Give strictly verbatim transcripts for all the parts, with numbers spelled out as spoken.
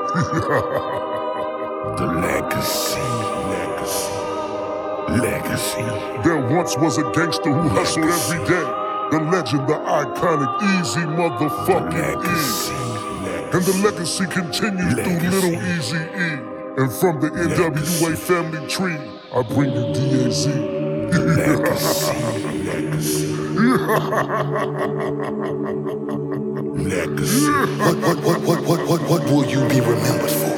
The legacy, legacy, legacy. There once was a gangster who hustled every day. The legend, the iconic, easy motherfucking Legacy, E. And the legacy continues Legacy. through Little Easy E. And from the N W A family tree, I bring you D A Z. legacy, legacy. Legacy. What, what, what, what, what, what, what will you be remembered for?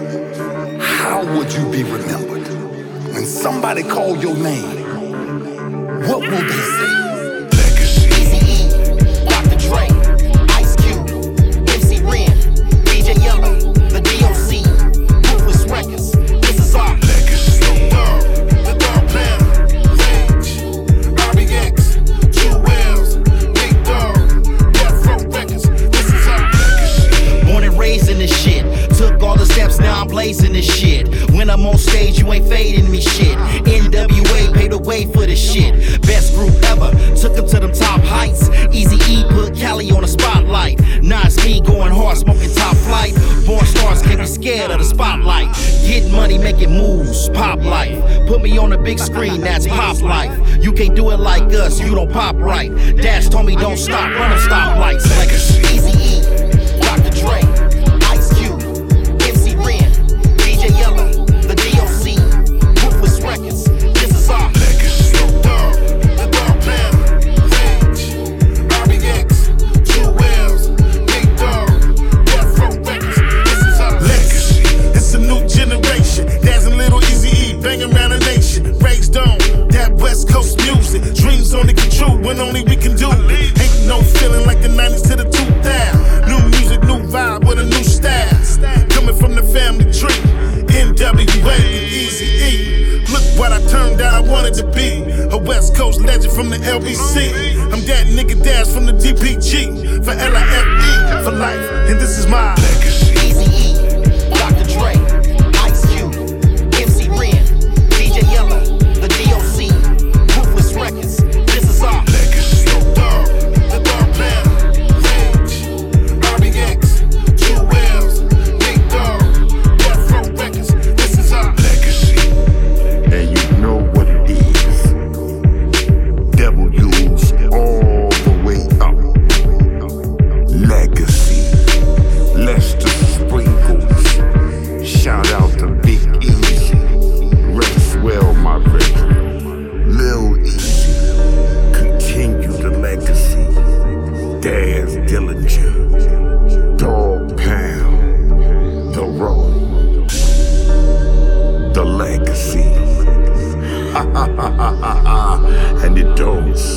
How would you be remembered? When somebody call your name, what will they say? Legacy. Eazy-E, Doctor Dre, Ice Cube, M C Ren, D J Yella, the D O C, Ruthless Records. This is our Legacy. the Dog Pound, Rage, R B X, Two Wheels, Big Dog, Death Row Records. This is our Legacy. Born and raised in this shit. Took all the steps, now I'm blazing this shit. When I'm on stage, you ain't fading me shit. N W A paid the way for this shit. Best group ever, took them to them top heights. Eazy-E put Cali on the spotlight. Now it's me going hard, smoking top flight. Born stars can't be scared of the spotlight. Getting money, making moves, pop life. Put me on the big screen, that's pop life. You can't do it like us, you don't pop right. Dash told me don't stop, run them stoplights. Legacy. Eazy-E, Doctor Dre, Ice Cube, M C Ren, D J Yella, the D O C, Ruthless Records. This is our Legacy. the Dog Pound, Rage, R B X, Two Wheels, Big Dog, Death Row Records. This is our Legacy. It's a new generation. Dazzling Little Eazy-E, banging around the nation. Raised on that West Coast music. Dreams only get true when only we can do it. Ain't no feeling like the nineties to the two thousands. New music, new vibe with a new style. Coming from the family tree. N W A and Eazy-E. Look what I turned out, I wanted to be. A West Coast legend from the L B C. I'm that nigga Dash from the D P G. For L I F E, for life. And this is my Legacy. Eazy-E, Doctor Dre, Ice Cube, M C Ren, D J Yella, the D O C, Ruthless Records. This is our Legacy. the Dog Pound, Rage, R B X, Two Wheels, Big Dog, Death Row Records. This is our Legacy. And you know what it is. W's all the way up. Legacy. Lester Sprinkles. Shout out to Big Easy. Rest well, my brethren. Lil Easy. Continue the legacy. Daz Dillinger. Dog Pound. The Road. The legacy. And it don't